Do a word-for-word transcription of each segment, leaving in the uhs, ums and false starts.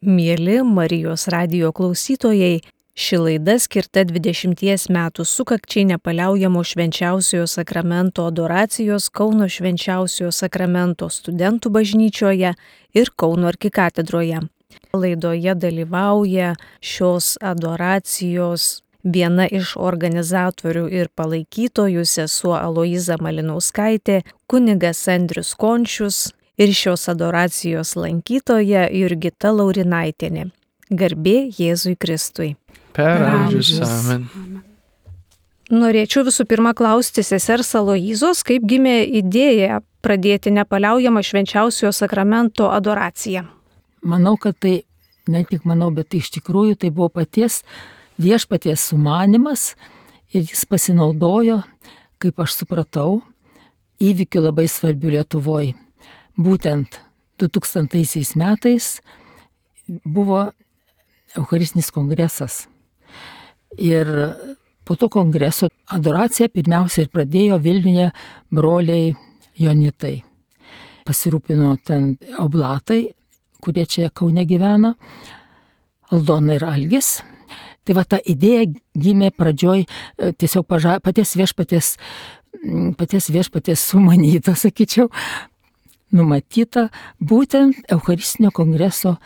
Mieli Marijos radijo klausytojai, ši laida skirta dvidešimties metų sukakčiai nepaliaujamo švenčiausiojo sakramento adoracijos Kauno švenčiausiojo sakramento studentų bažnyčioje ir Kauno arkikatedroje. Laidoje dalyvauja šios adoracijos viena iš organizatorių ir palaikytojų sesuo Aloiza Malinauskaitė, kunigas Andrius Končius ir šios adoracijos lankytoja Jurgita Laurinaitienė. Garbė Jėzui Kristui. Per amžius. Amen. Norėčiau visų pirma klausti sesers Aloizos, kaip gimė idėja pradėti nepaliaujamą švenčiausiojo sakramento adoraciją. Manau, kad tai, ne tik manau, bet iš tikrųjų tai buvo paties viešpaties sumanimas ir jis pasinaudojo, kaip aš supratau, įvykių labai svarbių Lietuvoje. Būtent du tūkstantaisiais metais buvo Eucharistinis kongresas. Ir po to kongreso adoraciją pirmiausia ir pradėjo Vilniuje broliai Jonitai. Pasirūpino ten oblatai, kurie čia Kaune gyvena, Aldona ir Algis. Tai va ta idėja gimė pradžioj tiesiog paža, paties viešpaties, paties viešpaties sumanyta, sakyčiau, numatyta būtent Eucharistinio kongreso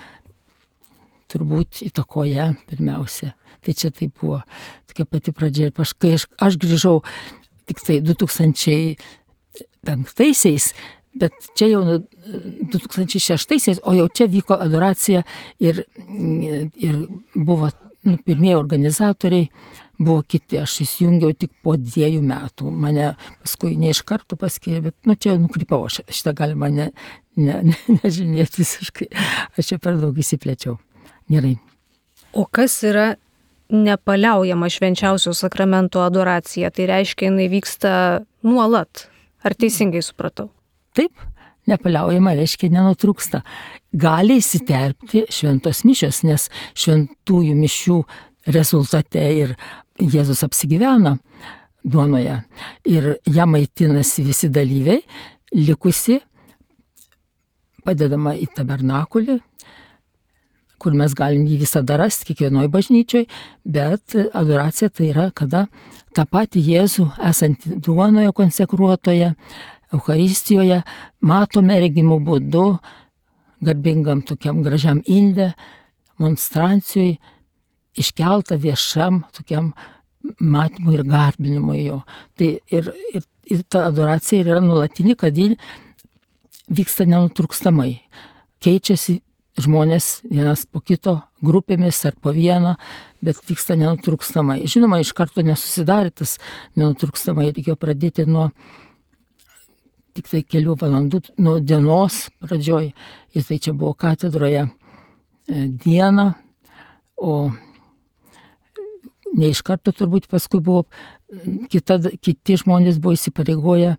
turbūt įtakoje pirmiausia. Tai čia tai buvo tokia pati pradžia. Ir aš, kai aš, aš grįžau tik tai du tūkstančiai penktaisiais, bet čia jau du tūkstančiai šeštaisiais, o jau čia vyko adoracija ir, ir buvo nu, pirmieji organizatoriai, buvo kiti. Aš įsijungiau tik po dviejų metų. Mane paskui ne iš karto paskyrė, bet nu, čia nukrypau. Aš šitą galima ne, ne, ne, nežinėti visiškai. Aš čia per daug įsiplėčiau. Gerai. O kas yra nepaliaujama švenčiausio sakramento adoracija? Tai reiškia, jinai vyksta nuolat. Ar teisingai supratau? Taip, nepaliaujama reiškia nenutrūksta. Gali įsiterpti šventos mišios, nes šventųjų mišių rezultate ir Jėzus apsigyvena duonoje ir ją maitinasi visi dalyviai, likusi padedama į tabernakulį, kur mes galim jį visada rasti kiekvienoje bažnyčioje, bet adoracija tai yra, kada tą patį Jėzų esantį duonoje konsekruotoje, Eucharistijoje, matome regimų būdu, garbingam tokiam gražiam inde, monstrancijui, iškelta viešam tokiam matymui ir garbinimui jo. Tai ir, ir, ir ta adoracija yra nuolatinė, kad ji vyksta nenutrūkstamai. Keičiasi žmonės vienas po kito grupėmis ar po vieną, bet vyksta nenutrūkstamai. Žinoma, iš karto nesusidarė tas nenutrūkstamai, reikėjo pradėti nuo tik tai kelių valandų, nuo dienos pradžioj. Ir tai čia buvo katedroje dieną, o ne iš karto turbūt paskui buvo, kita, kiti žmonės buvo įsipareigoję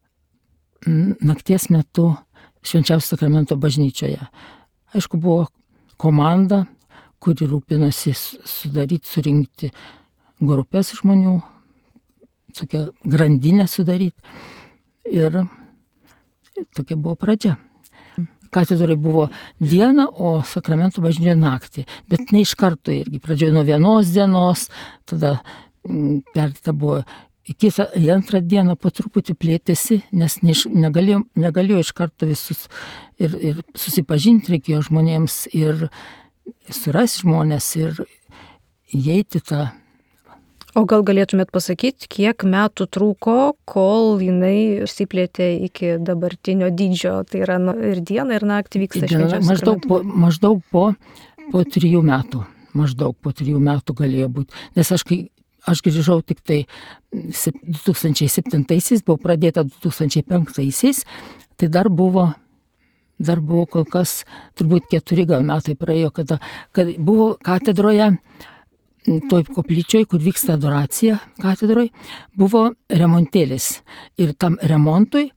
nakties metu švenčiausio sakramento bažnyčioje. Aišku, buvo komanda, kuri rūpinosi sudaryti, surinkti grupės žmonių, tokią grandinę sudaryti. Ir tokia buvo pradžia. Katedrai buvo diena, o sakramento bažnyčioje naktį. Bet ne iš karto irgi. Pradžioje nuo vienos dienos, tada perta buvo į kitą, į antrą dieną po truputį plėtėsi, nes neiš, negalėjo, negalėjo iš karto visus ir, ir susipažinti reikėjo žmonėms ir surasti žmonės ir įeiti tą. O gal galėtumėt pasakyti, kiek metų trūko, kol jinai išsiplėtė iki dabartinio dydžio, tai yra ir dieną, ir naktį vyksta švenčiausias maždaug po, maždaug po, po trijų metų. Maždaug po trijų metų galėjo būti. Nes aš, kai, aš grįžau tik tai du tūkstančiai septintaisiais, buvo pradėta du tūkstančiai penktaisiais, tai dar buvo, dar buvo kol kas, turbūt keturi gal metai praėjo, kada, kad buvo katedroje, toj koplyčioj, kur vyksta adoracija katedroj, buvo remontėlis. Ir tam remontui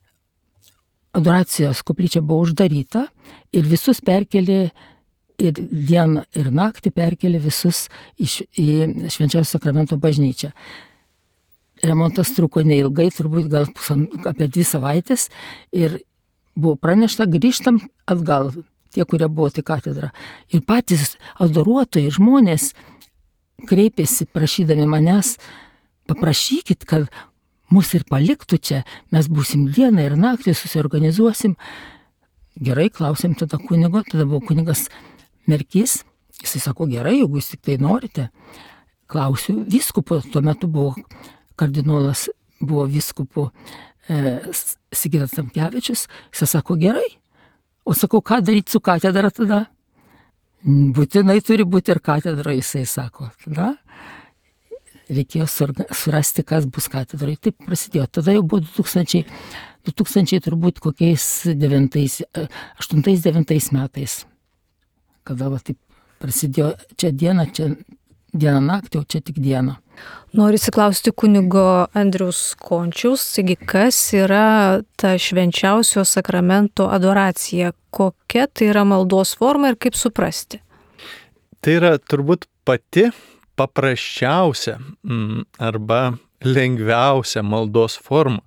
adoracijos koplyčia buvo uždaryta ir visus perkelė, ir dieną, ir naktį perkelė visus iš, į švenčiausio sakramento bažnyčią. Remontas truko neilgai, turbūt gal pusan, apie dvi savaitės ir buvo pranešta, grįžtam atgal tie, kurie buvo tai katedra. Ir patys adoruotojai žmonės kreipėsi prašydami manęs, paprašykit, kad mus ir paliktų čia, mes būsim dieną ir naktį, susiorganizuosim. Gerai, klausėm tada kunigo, tada buvo kunigas Merkys, jisai sako, gerai, jeigu jūs tik tai norite. Klausiu vyskupo, tuo metu buvo kardinolas, buvo vyskupo e, Sigitas Tamkevičius, jisai sako, gerai. O sakau, ką daryti su katedra tada? Būtinai turi būti ir katedra, jisai sako. Tada reikėjo surasti, kas bus katedrai. Taip prasidėjo. Tada jau buvo du tūkstančiai, du tūkstančiai turbūt kokiais devintais, aštuntais, devintais metais. Kada va taip prasidėjo čia diena, čia diena naktį, o čia tik diena. Noriu įsiklausti kunigo Andriaus Končiaus, taigi kas yra ta švenčiausio sakramento adoracija, kokia tai yra maldos forma ir kaip suprasti? Tai yra turbūt pati paprasčiausia arba lengviausia maldos forma.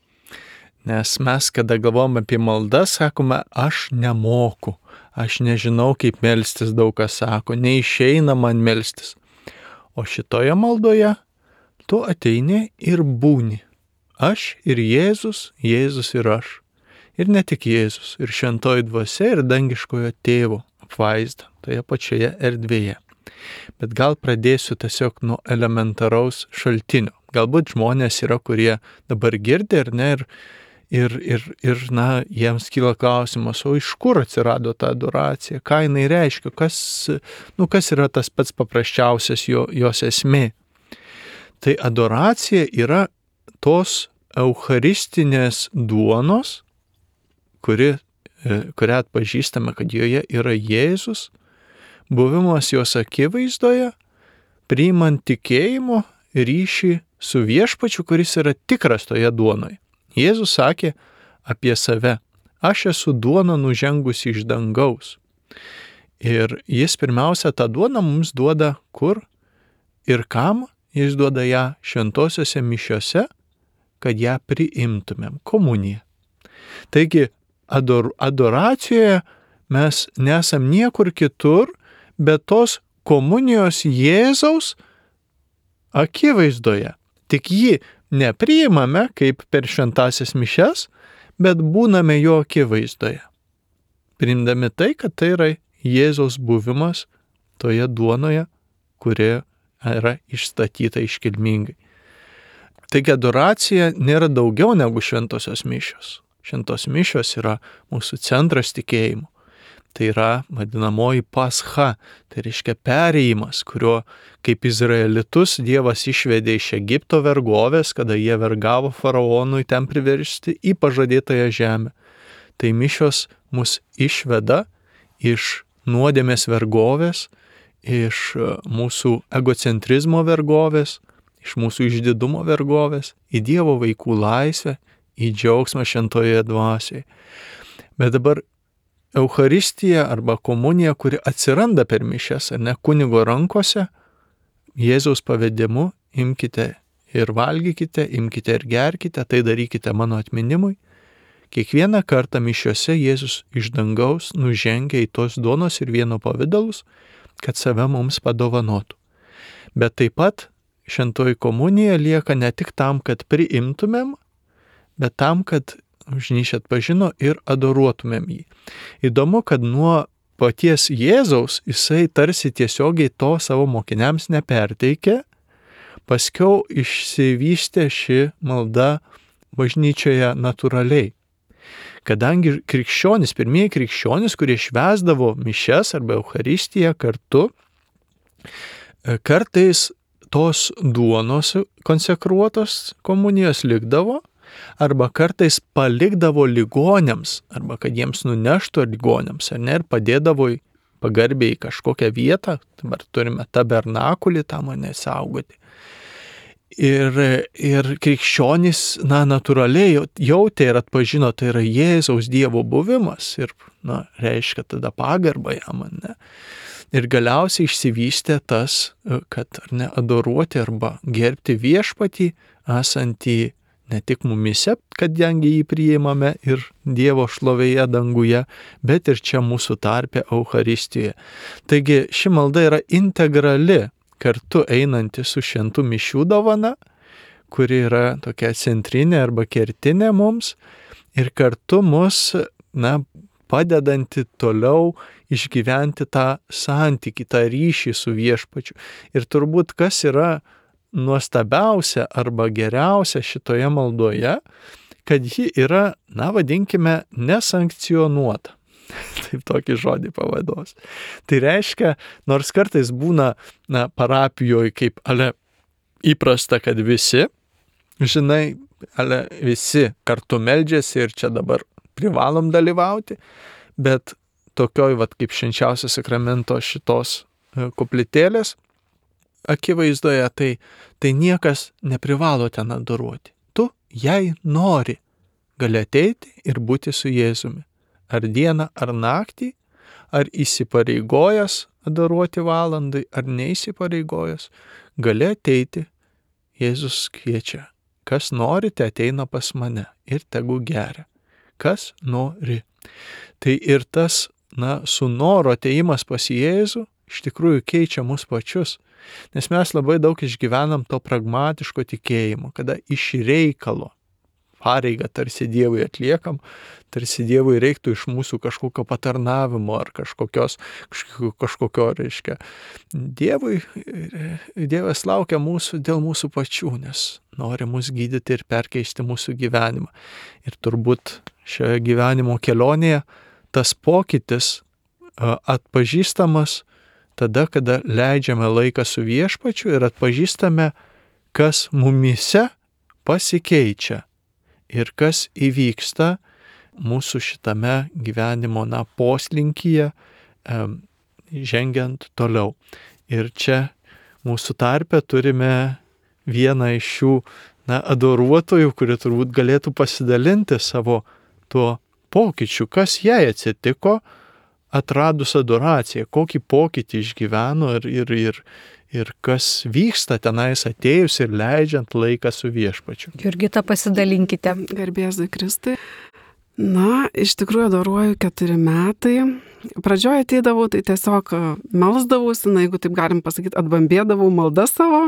Nes mes, kada galvom apie maldą, sakome, aš nemoku, aš nežinau, kaip melstis, daug kas sako, neišeina man melstis. O šitoje maldoje tu ateini ir būni. Aš ir Jėzus, Jėzus ir aš. Ir ne tik Jėzus, ir šventoji dvasia, ir dangiškojo tėvo apvaizda toje pačioje erdvėje. Bet gal pradėsiu tiesiog nuo elementaraus šaltinio. Galbūt žmonės yra, kurie dabar girdi, ar ne, ir, ir, ir, ir na, jiems kyla klausimas, o iš kur atsirado ta adoracija, ką jinai reiškia, kas, nu, kas yra tas pats paprasčiausias jo, jos esmė. Tai adoracija yra tos eucharistinės duonos, kuri, kurią atpažįstame, kad joje yra Jėzus, buvimas jos akivaizdoje, priimant tikėjimo ryšį su viešpačiu, kuris yra tikras toje duonoje. Jėzus sakė apie save, aš esu duona nužengusi iš dangaus. Ir jis pirmiausia tą duoną mums duoda kur ir kam, jis duoda ją šventosiuose mišiose, kad ją priimtumėm, komuniją. Taigi ador, adoracijoje mes nesam niekur kitur, bet tos komunijos Jėzaus akivaizdoje. Tik jį nepriimame kaip per šventasias mišes, bet būname jo akivaizdoje. Priimdami tai, kad tai yra Jėzaus buvimas toje duonoje, kuri yra išstatyta iškilmingai. Taigi adoracija nėra daugiau negu šventosios mišios. Šventos mišios yra mūsų centras tikėjimo. Tai yra vadinamoji pascha, tai reiškia perėjimas, kurio kaip izraelitus Dievas išvedė iš Egipto vergovės, kada jie vergavo faraonui ten priversti į pažadėtąją žemę. Tai mišios mus išveda iš nuodėmės vergovės, iš mūsų egocentrizmo vergovės, iš mūsų išdidumo vergovės, į Dievo vaikų laisvę, į džiaugsmą šventoje dvasioje. Bet dabar Eucharistija arba komunija, kuri atsiranda per mišias, ar ne kunigo rankose, Jėzaus pavedimu, imkite ir valgykite, imkite ir gerkite, tai darykite mano atminimui. Kiekvieną kartą mišiose Jėzus iš dangaus nužengia į tos duonos ir vieno pavidalus, kad save mums padovanotų. Bet taip pat šventoji komunija lieka ne tik tam, kad priimtumėm, bet tam, kad bažnyčia atpažino ir adoruotumėm jį. Įdomu, kad nuo paties Jėzaus jisai tarsi tiesiogiai to savo mokiniams neperteikė, paskiau išsivystė ši malda bažnyčioje natūraliai. Kadangi krikščionys, pirmieji krikščionys, kurie švęsdavo mišias arba Eucharistiją kartu, kartais tos duonos konsekruotos komunijos likdavo, arba kartais palikdavo ligoniams, arba kad jiems nuneštų ligoniams, ar ne, ir padėdavo pagarbiai kažkokią vietą, dabar turime tabernakulį tam mane saugoti. Ir, ir krikščionys, na, natūraliai jautė ir atpažino, tai yra Jėzaus Dievo buvimas ir, na, reiškia tada pagarbą jam, ne. Ir galiausiai išsivystė tas, kad, ar ne, adoruoti arba gerbti viešpatį, esantį ne tik mumise, kadangi jį priimame ir Dievo šlovėje danguje, bet ir čia mūsų tarpe Eucharistijoje. Taigi ši malda yra integrali, kartu einanti su šventų mišių dovana, kuri yra tokia centrinė arba kertinė mums ir kartu mus, na, padedanti toliau išgyventi tą santykį, tą ryšį su viešpačiu. Ir turbūt kas yra nuostabiausia arba geriausia šitoje maldoje, kad ji yra, na, vadinkime, nesankcionuota. Taip tokį žodį pavados. Tai reiškia, nors kartais būna, na, parapijoje kaip, ale, įprasta, kad visi, žinai, ale, visi kartu meldžiasi ir čia dabar privalom dalyvauti, bet tokioj, vat, kaip švenčiausio sakramento šitos koplytėlės akivaizdoje, tai, tai niekas neprivalo ten adoruoti. Tu, jei nori, gali ateiti ir būti su Jėzumi. Ar dieną, ar naktį, ar įsipareigojęs adoruoti valandai, ar neįsipareigojęs, gali ateiti. Jėzus kviečia. Kas norite, ateina pas mane ir tegu geria. Kas nori. Tai ir tas, na, su noro ateimas pas Jėzų iš tikrųjų keičia mus pačius. Nes mes labai daug išgyvenam to pragmatiško tikėjimo, kada iš reikalo pareigą tarsi Dievui atliekam, tarsi Dievui reiktų iš mūsų kažkokio patarnavimo ar kažkokios, kažkokio, kažkokio reiškia. Dievui, Dievas laukia mūsų dėl mūsų pačių, nes nori mus gydyti ir perkeisti mūsų gyvenimą. Ir turbūt šioje gyvenimo kelionėje tas pokytis atpažįstamas tada, kada leidžiame laiką su viešpačiu ir atpažįstame, kas mumyse pasikeičia ir kas įvyksta mūsų šitame gyvenimo, na, poslinkyje, e, žengiant toliau. Ir čia mūsų tarpe turime vieną iš šių, na, adoruotojų, kuri turbūt galėtų pasidalinti savo tuo pokyčiu, kas jai atsitiko, atradus adoraciją, kokį pokytį išgyveno ir, ir, ir, ir kas vyksta tenais atėjus ir leidžiant laiką su viešpačiu. Jurgita, pasidalinkite. Garbėzui Kristui. Na, iš tikrųjų adoruoju keturi metai. Pradžioje ateidavau, tai tiesiog melsdavausi, na, jeigu taip galim pasakyti, atbambėdavau maldą savo.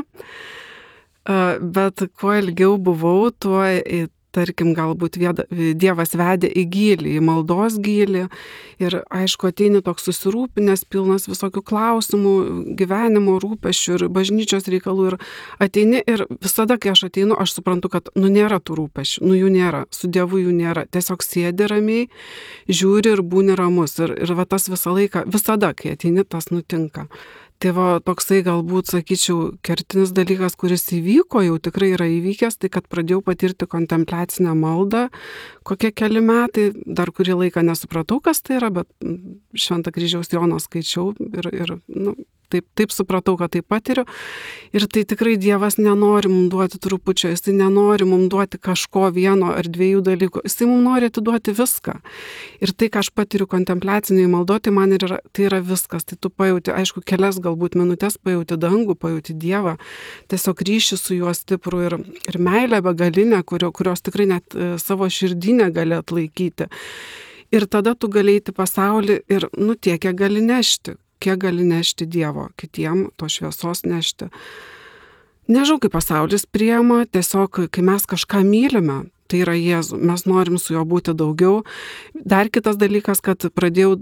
Bet kuo ilgiau buvau, tuo tarkim, galbūt Dievas vedė į gylį, į maldos gylį ir, aišku, ateini toks susirūpinęs, pilnas visokių klausimų, gyvenimo rūpesčių ir bažnyčios reikalų ir ateini ir visada, kai aš ateinu, aš suprantu, kad, nu, nėra tų rūpesčių, nu, jų nėra, su Dievu jų nėra, tiesiog sėdi ramiai, žiūri ir būni ramus ir, ir va tas visą laiką, visada, kai ateini, tas nutinka. Tai va, toksai galbūt, sakyčiau, kertinis dalykas, kuris įvyko, jau tikrai yra įvykęs, tai kad pradėjau patirti kontempliacinę maldą, kokie keli metai, dar kurį laiką nesupratau, kas tai yra, bet Šventą Kryžiaus Joną skaičiau ir, ir nu, taip, taip supratau, kad tai patiriu. Ir tai tikrai Dievas nenori mums duoti trupučio, jisai nenori mums duoti kažko vieno ar dviejų dalykų, jisai mums nori atiduoti viską. Ir tai, ką aš patiriu kontempliaciniai maldoje, tai man yra, tai yra viskas. Tai tu pajauti, aišku, kelias galbūt minutės pajauti dangų, pajauti Dievą, tiesiog ryšį su juo stiprų ir, ir meilę begalinę, kurio, kurios tikrai net savo širdį negali atlaikyti. Ir tada tu gali eiti pasaulį ir, nu, tiek, kiek gali nešti, kiek gali nešti Dievo, kitiem to šviesos nešti. Nežinau, kaip pasaulis priima, tiesiog, kai mes kažką mylime, tai yra Jėzų, mes norim su juo būti daugiau. Dar kitas dalykas, kad pradėjau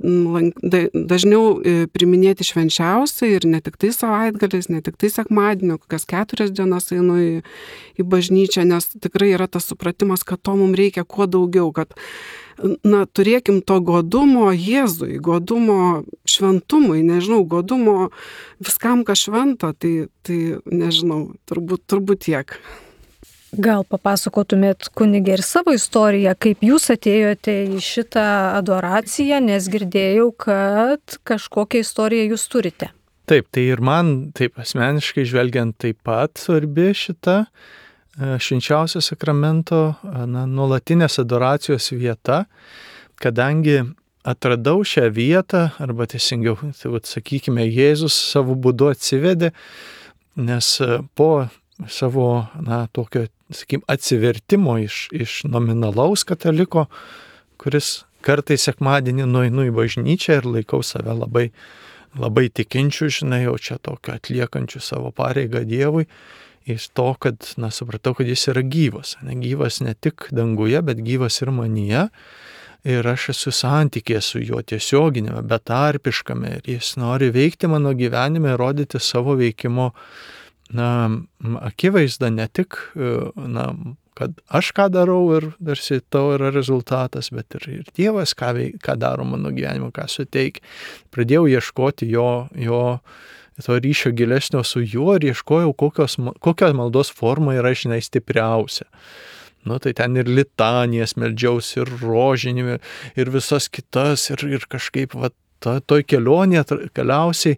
dažniau priminėti švenčiausiai ir ne tik tai savaitgaliais, ne tik tai sekmadienio, kokias keturias dienas einu į, į bažnyčią, nes tikrai yra tas supratimas, kad to mums reikia kuo daugiau, kad, na, turėkim to godumo Jėzui, godumo šventumui, nežinau, godumo viskam, kas šventa, tai, tai nežinau, turbūt, turbūt tiek. Gal papasakotumėt, kunige, ir savo istoriją, kaip jūs atėjote į šitą adoraciją, nes girdėjau, kad kažkokią istoriją jūs turite. Taip, tai ir man, taip asmeniškai žvelgiant, taip pat svarbi šita švenčiausio sakramento, na, nuolatinės adoracijos vieta, kadangi atradau šią vietą, arba teisingiau, tai vat, sakykime, Jėzus savo būdu atsivedė, nes po savo, na, tokio sakykim, atsivertimo iš, iš nominalaus kataliko, kuris kartais sekmadienį nueinu į bažnyčią ir laikau save labai, labai tikinčių, žinai, jau čia tokio atliekančių savo pareigą Dievui, iš to, kad, na, supratau, kad jis yra gyvas. Ne gyvas ne tik danguje, bet gyvas ir manyje. Ir aš esu santykė su juo tiesioginėme, betarpiškame. Ir jis nori veikti mano gyvenime, rodyti savo veikimo, na, akivaizdą, ne tik, na, kad aš ką darau ir tarsi tau yra rezultatas, bet ir, ir Dievas, ką, veik, ką daro mano gyvenime, ką suteikia. Pradėjau ieškoti jo, jo to ryšio gilesnio su juo ir ieškojau, kokios, kokia maldos forma yra, žinai, stipriausia. Nu, tai ten ir litanijas meldžiausi, ir rožinį, ir visas kitas, ir, ir kažkaip, va, to, toj kelionėje galiausiai,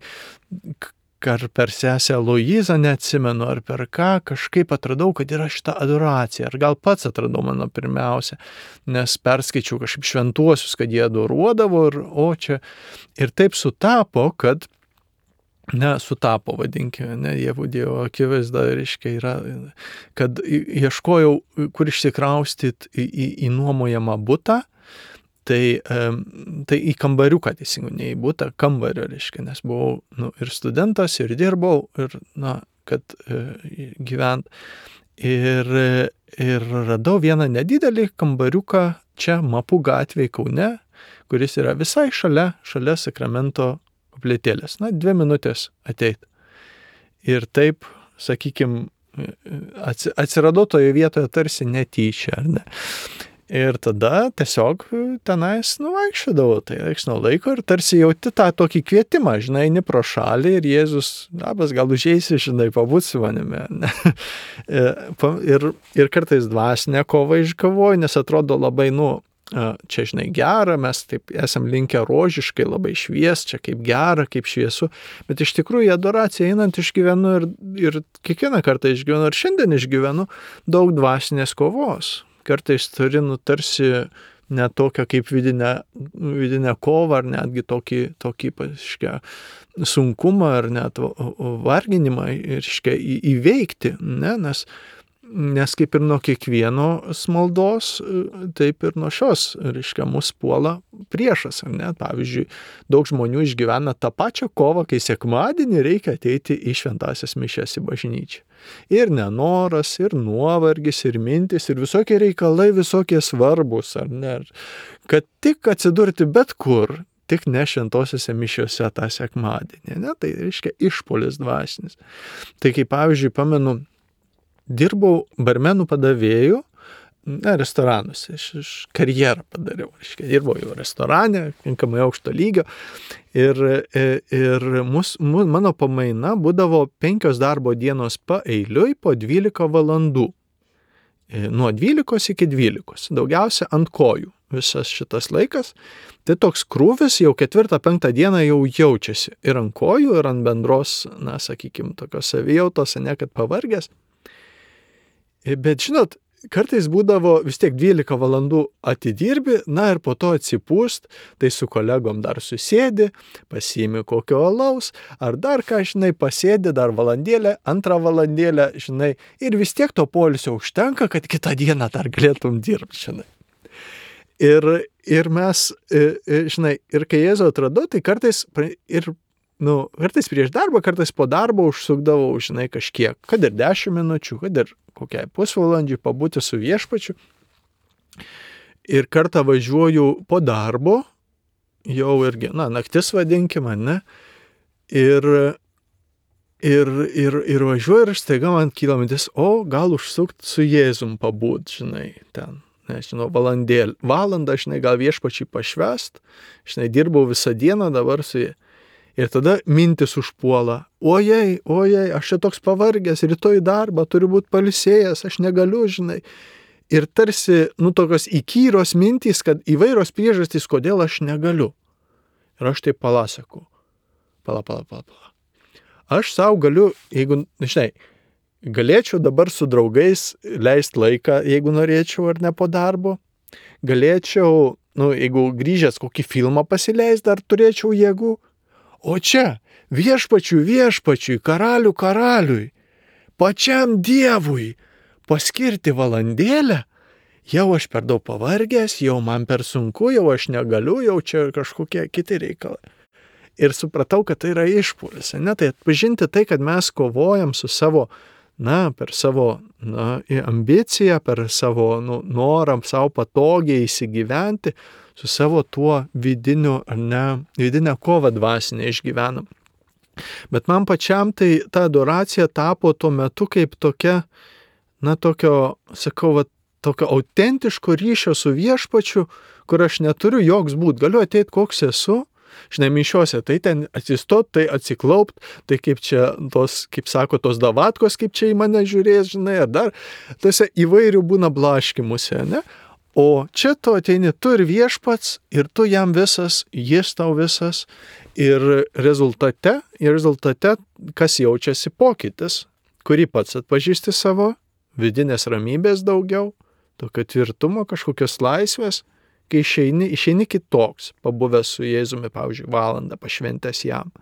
ar per sesę Luizą neatsimenu, ar per ką, kažkaip atradau, kad yra šita adoracija. Ar gal pats atradau mano pirmiausia, nes perskaičiau kažkaip šventuosius, kad jie adoruodavo, ir, o čia. Ir taip sutapo, kad Ne, sutapo, vadinkime, ne, Dievo Dievo akivaizda, reiškia, yra, kad ieškojau, kur išsikraustyt į, į, į nuomojamą butą, tai, tai į kambariuką, teisingai, ne į butą, kambario, reiškia, nes buvau, nu, ir studentas, ir dirbau, ir, na, kad e, gyvent. Ir, ir radau vieną nedidelį kambariuką čia Mapų gatvėje Kaune, kuris yra visai šalia, šalia sakramento koplytėlės. Na, dvi minutės ateit. Ir taip, sakykime, atsiradau toje vietoje tarsi netyčia, ar ne? Ir tada tiesiog tenais nuvaikščiodavau, tai reiks nuo laiko ir tarsi jauti tą tokį kvietimą, žinai, eini pro šalį ir Jėzus, labas, gal užeisi, žinai, pabūt su manimi. ir, ir kartais dvasinę kovą išgavoju, nes atrodo labai, nu, čia, žinai, gera, mes taip esam linkę rožiškai labai švies, čia kaip gera, kaip šviesu, bet iš tikrųjų į adoraciją einant išgyvenu ir, ir kiekvieną kartą išgyvenu, ir šiandien išgyvenu daug dvasinės kovos. Kartais turi, nu, tarsi ne tokią kaip vidinę, vidinę kovą, ar netgi tokį, tokį paškia, sunkumą, ar net varginimą reiškia, įveikti, ne, nes Nes kaip ir nuo kiekvieno maldos, taip ir nuo šios, reiškia, mus puola priešas, ar ne? Pavyzdžiui, daug žmonių išgyvena tą pačią kovą, kai sekmadienį reikia ateiti į šventąsias mišias į bažnyčią. Ir nenoras, ir nuovargis, ir mintis, ir visokie reikalai, visokie svarbus, ar ne? Kad tik atsidurti bet kur, tik ne šventosiuose mišiuose tą sekmadienį, ne? Tai reiškia išpuolis dvasinis. Tai kaip, pavyzdžiui, pamenu, dirbau barmenų padavėjų, ne, restoranuose, aš, aš karjerą padariau, reiškia, dirbau jau restorane, tinkamai aukšto lygio, ir, ir mus, mano pamaina būdavo penkios darbo dienos paeiliui po dvylika valandų, nuo dvylikos iki dvylikos, daugiausia ant kojų visas šitas laikas, tai toks krūvis jau ketvirtą, penktą dieną jau jaučiasi ir ant kojų, ir ant bendros, na, sakykime, tokios savijautos, ne, kad pavargęs. Bet, žinot, kartais būdavo vis tiek dvylika valandų atidirbi, na ir po to atsipūst, tai su kolegom dar susėdi, pasiimi kokio alaus, ar dar ką, žinai, pasėdi dar valandėlę, antrą valandėlę, žinai, ir vis tiek to poilsio užtenka, kad kitą dieną dar galėtum dirbti, žinai. Ir, ir mes, žinai, ir kai Jėzų atradau, tai kartais ir Nu, kartais prieš darbą, kartais po darbo užsukdavau, žinai, kažkiek, kad ir dešimt minučių, kad ir kokiai pusvalandžiai pabūti su viešpačiu. Ir kartą važiuoju po darbo, jau irgi, na, naktis vadinkime, ne, ir, ir, ir, ir važiuoju ir staiga man kyla mintis, o gal užsukt su Jėzum pabūt, žinai, ten. Nežinau, valandėlį, valandą, žinai, gal viešpačiai pašvest, žinai, dirbau visą dieną dabar su jie. Ir tada mintis užpuola, ojei, ojei, aš čia toks pavargęs, rytoj darbą, turiu būti pailsėjęs, aš negaliu, žinai. Ir tarsi, nu, tokios įkyros mintys, kad įvairios priežastys, kodėl aš negaliu. Ir aš taip palasakau, pala, pala, pala, pala. Aš savo galiu, jeigu, žinai, galėčiau dabar su draugais leisti laiką, jeigu norėčiau ar ne po darbo, galėčiau, nu, jeigu grįžęs kokį filmą pasileist, dar turėčiau jėgų. O čia viešpačiui, viešpačiui, karalių, karaliui, pačiam Dievui, paskirti valandėlę, jau aš per daug pavargęs, jau man per sunku, jau aš negaliu, jau čia kažkokie kiti reikalai. Ir supratau, kad tai yra išpuolis. Ne? Tai atpažinti tai, kad mes kovojam su savo, na, per savo na, ambiciją, per savo nu, norą, savo patogiai įsigyventi, su savo tuo vidiniu, ne, vidinę kovą dvasinę išgyvenam. Bet man pačiam tai ta adoracija tapo tuo metu kaip tokia, na, tokio, sakau, va, tokio autentiško ryšio su viešpačiu, kur aš neturiu joks būt. Galiu ateiti koks esu, žinai, mišiuose, tai ten atsistot, tai atsiklaupt, tai kaip čia tos, kaip sako, tos davatkos, kaip čia į mane žiūrės, žinai, ar dar, tose įvairių būna blaškimuose, ne? O čia tu ateini, tu ir viešpats, ir tu jam visas, jis tau visas, ir rezultate, ir rezultate, kas jaučiasi pokytis, kurį pats atpažįsti savo, vidinės ramybės daugiau, tokio tvirtumo, kažkokios laisvės, kai išeini, išeini kitoks, pabuvęs su Jėzumi, pavyzdžiui, valandą pašventęs jam.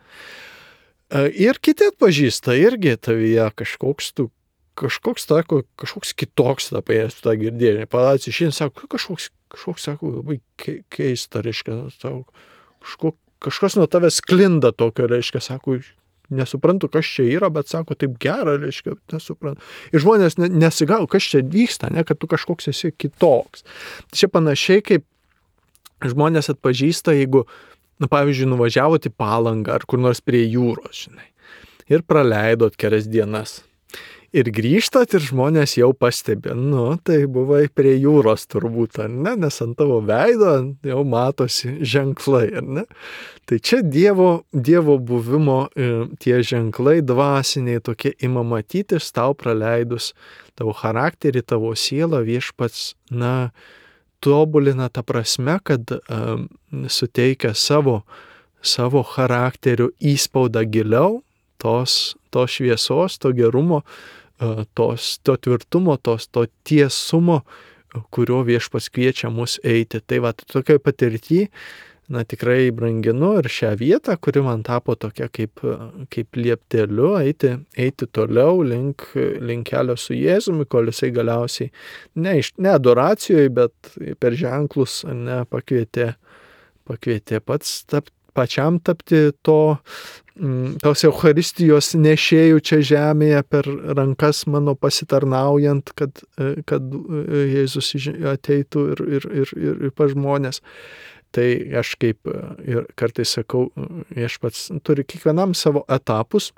Ir kiti atpažįsta irgi tavyje kažkoks tu, kažkoks, tako, kažkoks kitoks tapai, esu tą girdėjai. Palacis išeini, sako, kažkoks, kažkoks, sako, labai keista, reiškia, sako, kažko, kažkas nuo tavęs sklinda tokio, reiškia, sako, nesuprantu, kas čia yra, bet sako, taip gera, reiškia, nesuprantu. Ir žmonės nesigavo, kas čia vyksta, ne, kad tu kažkoks esi kitoks. Tai čia panašiai kaip žmonės atpažįsta, jeigu, na, pavyzdžiui, nuvažiavot į Palangą ar kur nors prie jūros, žinai, ir praleidot kelias dienas. Ir grįžtat ir žmonės jau pastebė, nu, tai buvai prie jūros turbūt, ar ne, nes ant tavo veido jau matosi ženklai, ar ne. Tai čia Dievo, dievo buvimo tie ženklai dvasiniai tokie ima matytis tau praleidus tavo charakterį, tavo sielą, viešpats, na, tobulina tą prasme, kad um, suteikia savo, savo charakterių įspaudą giliau, tos, tos šviesos, to gerumo, tos, to tvirtumo, tos, to tiesumo, kurio viešpats kviečia mus eiti. Tai va, tokioj patirty, na, tikrai branginu ir šią vietą, kuri man tapo tokia kaip, kaip liepteliu, eiti, eiti toliau link, link kelio su Jėzumi, kol jisai galiausiai, ne, ne adoracijoje, bet per ženklus, ne, pakvietė, pakvietė pats tapti, pačiam tapti to, tos Eucharistijos nešėjų čia žemėje per rankas mano pasitarnaujant, kad, kad Jėzus ateitų ir, ir, ir, ir, ir pas žmonės. Tai aš kaip ir kartais sakau, viešpats turi kiekvienam savo etapus,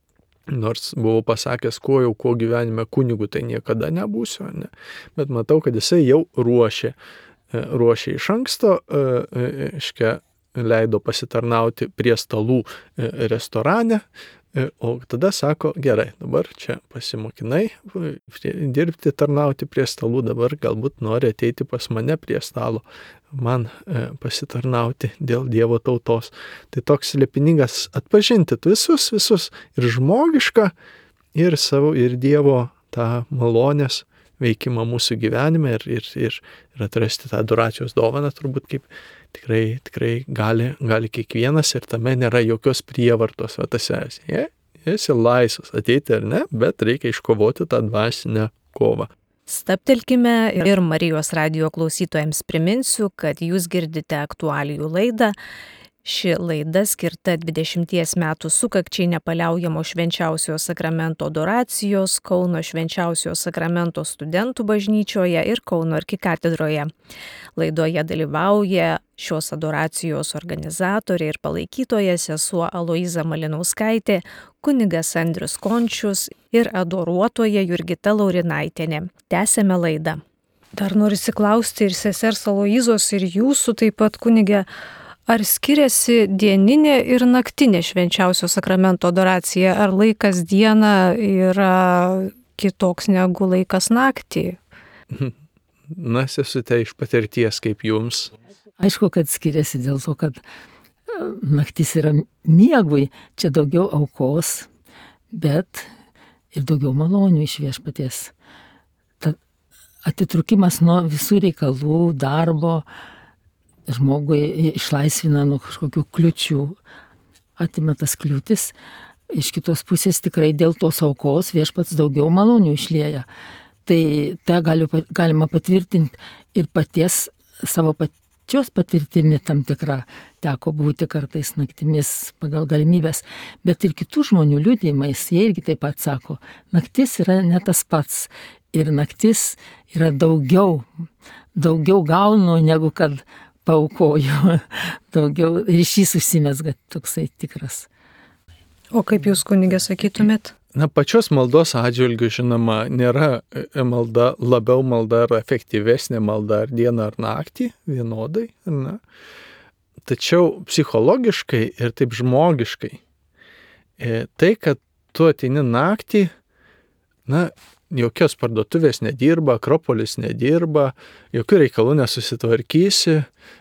nors buvau pasakęs, kuo jau kuo gyvenime kunigu, tai niekada nebūsiu, ne? Bet matau, kad jisai jau ruošė, ruošė iš anksto, iškia, leido pasitarnauti prie stalų restorane, o tada sako, gerai, dabar čia pasimokinai dirbti, tarnauti prie stalų, dabar galbūt nori ateiti pas mane prie stalo, man pasitarnauti dėl Dievo tautos. Tai toks slėpiningas atpažinti visus, visus ir žmogišką, ir savo, ir Dievo tą malonės veikimą mūsų gyvenime ir, ir, ir, ir atrasti tą adoracijos dovaną, turbūt kaip tikrai, tikrai gali, gali kiekvienas ir tame nėra jokios prievartos, va tas esi. Je, esi laisvas ateiti ar ne, bet reikia iškovoti tą dvasinę kovą. Stabtelkime ir Marijos radijo klausytojams priminsiu, kad jūs girdite aktualijų laidą. Ši laida skirta dvidešimties metų sukakčiai nepaliaujamo švenčiausiojo sakramento adoracijos Kauno švenčiausiojo sakramento studentų bažnyčioje ir Kauno arkikatedroje. Laidoje dalyvauja šios adoracijos organizatorė ir palaikytoja sesuo Aloiza Malinauskaitė, kunigas Andrius Končius ir adoruotoja Jurgita Laurinaitienė. Tęsėme laidą. Dar noriu klausti ir sesers Aloizos, ir jūsų taip pat, kunige, ar skiriasi dieninė ir naktinė švenčiausio sakramento adoracija, ar laikas dieną yra kitoks negu laikas naktį? Na, sesute iš patirties kaip jums. Aišku, kad skiriasi dėl to, kad naktis yra miegui, čia daugiau aukos, bet ir daugiau malonių iš viešpaties. Tad atitrukimas nuo visų reikalų, darbo, žmogui išlaisvina nuo kažkokių kliučių, atima tas kliūtis. Iš kitos pusės tikrai dėl tos aukos viešpats daugiau malonių išlieja. Tai tą galiu, galima patvirtinti ir paties savo pačios patirtimi tam tikrą. Teko būti kartais naktimis pagal galimybės, bet ir kitų žmonių liudijimais, jie irgi taip pat sako, naktis yra ne tas pats ir naktis yra daugiau, daugiau gaunu negu kad paaukoju, daugiau ryšys užsimezga toksai tikras. O kaip jūs, kunigė, sakytumėt? Na, pačios maldos atžvilgių, žinoma, nėra malda, labiau malda ar efektyvesnė malda ar dieną ar naktį, vienodai, na. Tačiau psichologiškai ir taip žmogiškai, tai, kad tu ateini naktį, na, jokios parduotuvės nedirba, Akropolis nedirba, jokių reikalų nesusitvarkysi,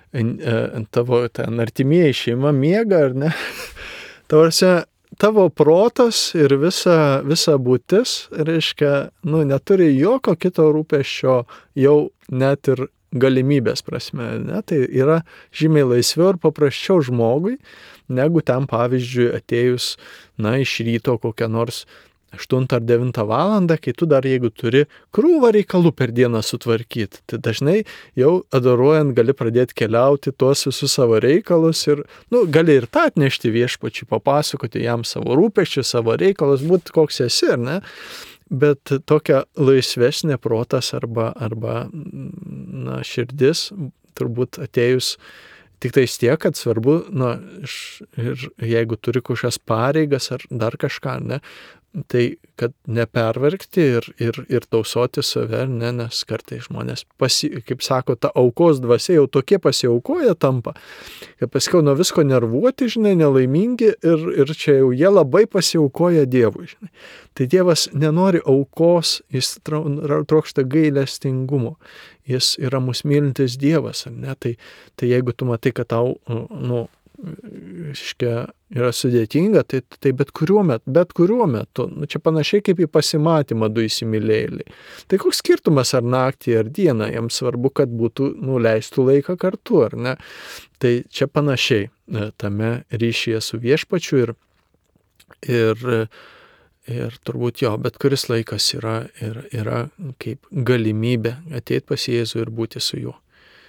tavo ten artimieji šeima miega, ar ne? Tavarse, tavo protas ir visa, visa būtis, reiškia, nu, neturi jokio kito rūpesčio jau net ir galimybės prasme, ne? Tai yra žymiai laisviau ir paprasčiau žmogui, negu ten, pavyzdžiui, atėjus, na, iš ryto kokią nors aštuntą ar devintą valandą, kai tu dar jeigu turi krūvą reikalų per dieną sutvarkyti. Tai dažnai jau adoruojant gali pradėti keliauti tuos visus savo reikalus ir, nu, gali ir tą atnešti viešpačiui, papasakoti jam savo rūpesčių, savo reikalus, būti koks esi, ar ne? Bet tokia laisvesnė protas arba, arba na, širdis turbūt atėjus tik tais tiek, kad svarbu, na, ir jeigu turi kažkas pareigas ar dar kažką, ne, tai kad nepervargti ir, ir, ir tausoti save, ne, nes kartai žmonės, pasi, kaip sako, ta aukos dvasia jau tokie pasiaukoja tampa, kad paskiau nuo visko nervuoti, žinai, nelaimingi ir, ir čia jau jie labai pasiaukoja Dievui, žinai. Tai Dievas nenori aukos, jis trokšta gailestingumo, jis yra mus mylintis Dievas, ne, tai, tai jeigu tu matai, kad tau, nu, iškia, yra sudėtinga, tai, tai bet kuriuo metu, bet kuriuo metu, nu, čia panašiai kaip į pasimatymą du įsimylėjėliai. Tai koks skirtumas ar naktį, ar dieną, jiems svarbu, kad būtų nuleistų laiką kartu, ar ne? Tai čia panašiai tame ryšyje su viešpačiu ir, ir, ir turbūt jo, bet kuris laikas yra, yra, yra kaip galimybė ateiti pas Jėzų ir būti su juo.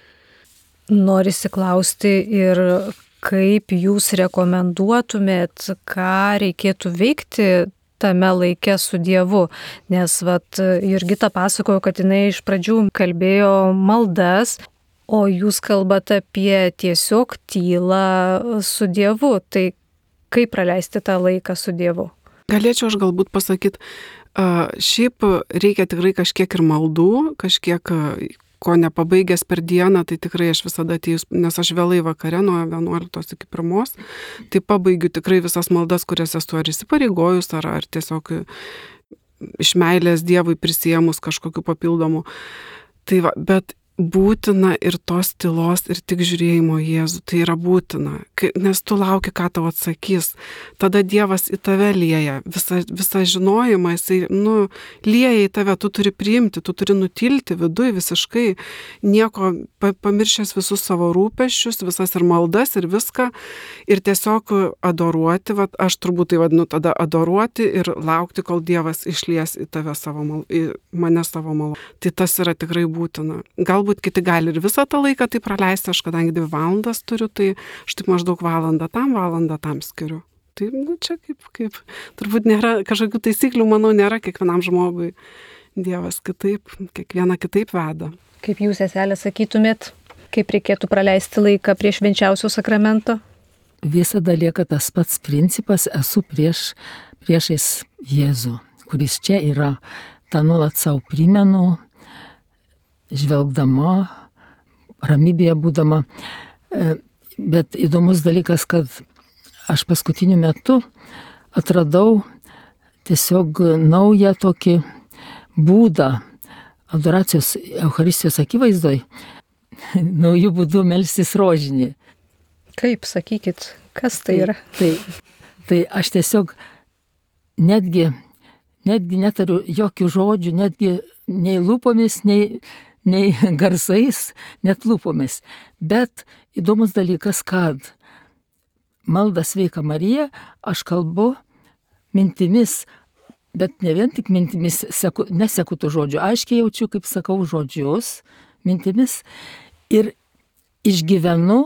Norisi klausti ir kaip jūs rekomenduotumėt, ką reikėtų veikti tame laike su Dievu, nes vat, Jurgita pasakojo, kad jinai iš pradžių kalbėjo maldas, o jūs kalbate apie tiesiog tylą su Dievu, tai kaip praleisti tą laiką su Dievu? Galėčiau aš galbūt pasakyti, šiaip reikia tikrai kažkiek ir maldų, kažkiek ko nepabaigęs per dieną, tai tikrai aš visada atėjus, nes aš vėlai vakare nuo vienuoliktos iki pirmos, tai pabaigiu tikrai visas maldas, kurias esu ar įsipareigojus, ar, ar tiesiog iš meilės Dievui prisėmus kažkokiu papildomu. Tai va, bet būtina ir tos tylos ir tik žiūrėjimo Jėzų, tai yra būtina, nes tu lauki, ką tau atsakys. Tada Dievas į tave lieja, visą, visą žinojimą, jisai, nu, lieja į tave, tu turi priimti, tu turi nutilti viduj visiškai, nieko, pamiršęs visus savo rūpesčius, visas ir maldas ir viską, ir tiesiog adoruoti, va, aš turbūt tai vadinu tada adoruoti ir laukti, kol Dievas išlies į tave savo mal, į mane savo malą. Tai tas yra tikrai būtina. Galbūt kiti gali ir visą tą laiką tai praleisti, aš kadangi dvi valandas turiu, tai aš tik maždaug valandą tam, valandą tam skiriu. Tai, nu, čia kaip, kaip, turbūt nėra kažkokių taisyklių, manau, nėra kiekvienam žmogui. Dievas kitaip, kiekvieną kitaip veda. Kaip jūs, seselė, sakytumėt, kaip reikėtų praleisti laiką prie švenčiausio sakramento? Visada lieka tas pats principas, esu prieš, priešais Jėzų, kuris čia yra, tą nuolat savo primenu, žvelgdama, ramybėje būdama. Bet įdomus dalykas, kad aš paskutiniu metu atradau tiesiog naują tokį būdą adoracijos Eucharistijos akivaizdoj, naujų būdų melstis rožinį. Kaip, sakykit, kas tai yra? Tai, tai aš tiesiog netgi, netgi netariu jokių žodžių, netgi nei lūpomis, nei nei garsais, net lūpomis. Bet įdomus dalykas, kad maldą Sveika Marija aš kalbu mintimis bet ne vien tik mintimis, seku, neseku tų žodžių, aiškiai jaučiu, kaip sakau žodžius, mintimis ir išgyvenu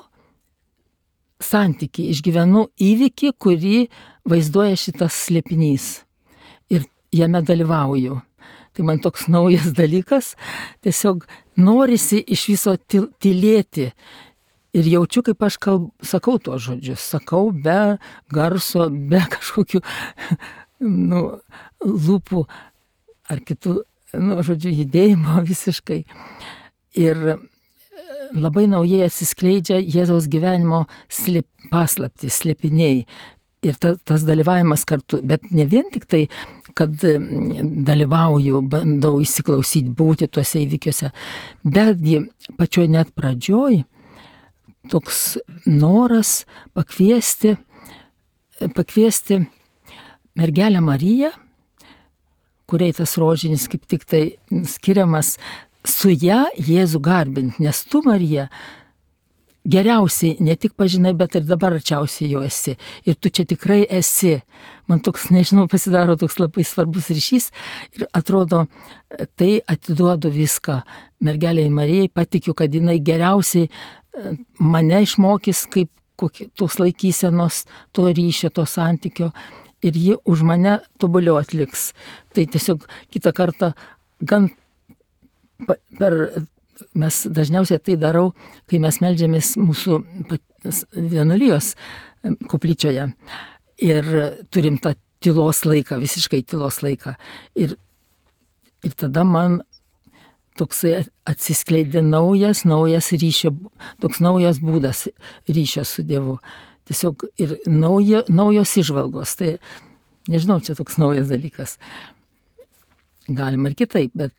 santykį, išgyvenu įvykį, kurį vaizduoja šitas slėpinys ir jame dalyvauju. Tai man toks naujas dalykas, tiesiog norisi iš viso til, tylėti ir jaučiu, kaip aš kalb, sakau tuos žodžius, sakau be garso, be kažkokių nu, lūpų ar kitų, nu, žodžiu, judėjimo visiškai. Ir labai naujai atsiskleidžia Jėzaus gyvenimo slėp, paslaptys, slėpiniai. Ir ta, tas dalyvavimas kartu, bet ne vien tik tai, kad dalyvauju, bandau įsiklausyti, būti tuose įvykiuose, betgi pačioj net pradžioj toks noras pakviesti, pakviesti mergelę Mariją, kuriai tas rožinis kaip tik tai skiriamas, su ją Jėzų garbint, nes tu, Marija, geriausiai ne tik pažinai, bet ir dabar arčiausiai jo esi. Ir tu čia tikrai esi. Man toks, nežinau, pasidaro toks labai svarbus ryšys ir atrodo, tai atiduodu viską mergeliai Marijai, patikiu, kad jinai geriausiai mane išmokys, kaip kokie, tos laikysenos, to ryšio, to santykio ir ji už mane tobuliau atliks. Tai tiesiog kitą kartą gan per... Mes dažniausiai tai darau, kai mes meldžiamės mūsų vienuolijos koplyčioje ir turim tą tylos laiką, visiškai tylos laiką. Ir, ir tada man toksai atsiskleidė naujas, naujas ryšio, toks naujas būdas ryšio su Dievu. Tiesiog ir naujo, naujos įžvalgos. Tai nežinau, čia toks naujas dalykas. Galima ir kitaip, bet...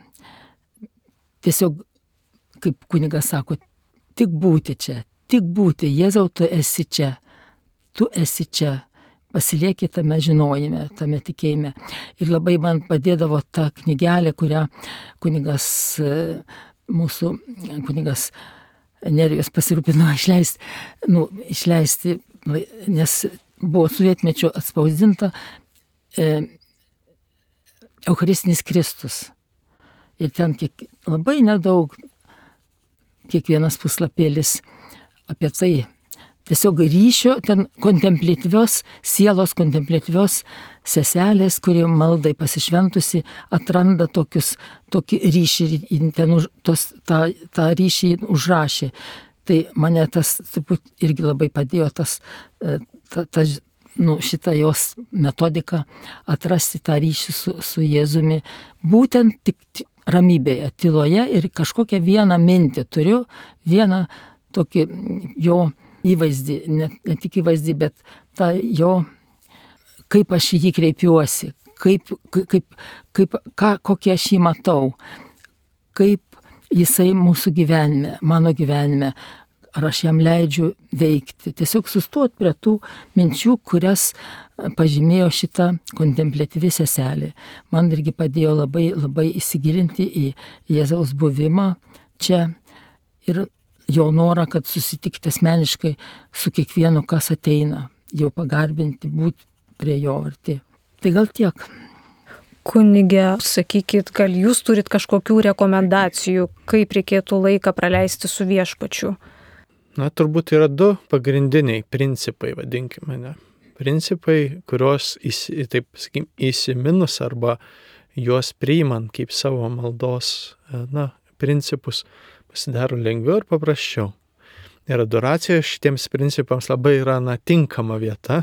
Tiesiog, kaip kunigas sako, tik būti čia, tik būti, Jėzau, tu esi čia, tu esi čia, pasilieki tame žinojime, tame tikėjime. Ir labai man padėdavo ta knygelė, kurią kunigas, mūsų kunigas Nerijus pasirūpino išleisti, nu, išleisti, nes buvo sovietmečio atspausdinta e, Eucharistinis Kristus. Ir ten kiek, labai nedaug, kiekvienas puslapėlis apie tai. Tiesiog ryšio, ten kontempliatyvios, sielos kontempliatyvios seselės, kuri maldai pasišventusi, atranda tokius, tokį ryšį, ten už, tos, tą, tą ryšį užrašė. Tai mane tas turbūt irgi labai padėjo, tas, ta, ta, nu, šitą jos metodiką atrasti tą ryšį su, su Jėzumi. Būtent tik ramybėje, tyloje ir kažkokią vieną mintį turiu, vieną tokį jo įvaizdį, ne, ne tik įvaizdį, bet tą jo, kaip aš į jį kreipiuosi, kaip, kaip, kaip, ką, kokie aš jį matau, kaip jisai mūsų gyvenime, mano gyvenime, ar aš jam leidžiu veikti. Tiesiog sustot prie tų minčių, kurias pažymėjo šitą kontempliatyvi seselė. Man irgi padėjo labai, labai įsigilinti į Jėzaus buvimą čia ir jo norą, kad susitikti asmeniškai su kiekvienu, kas ateina, jau pagarbinti, būti prie jo arti. Tai gal tiek. Kunige, sakykit, gal jūs turit kažkokių rekomendacijų, kaip reikėtų laiką praleisti su viešpačiu? Na, turbūt yra du pagrindiniai principai, vadinkime, ne? Principai, kurios įsi, taip, sakykim, įsiminus arba juos priimant kaip savo maldos, na, principus, pasidaro lengviau ir paprasčiau. Ir adoracija šitiems principams labai yra, na, tinkama vieta